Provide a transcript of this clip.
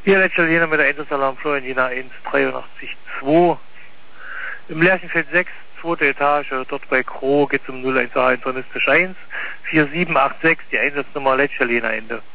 Hier Lechalena mit der Einsatzsalarm Florian Jena 18382. Im Lerchenfeld 6, zweite Etage, dort bei Kroh geht's um 011 Internistisch 1, 4786, die Einsatznummer Lechalena Ende.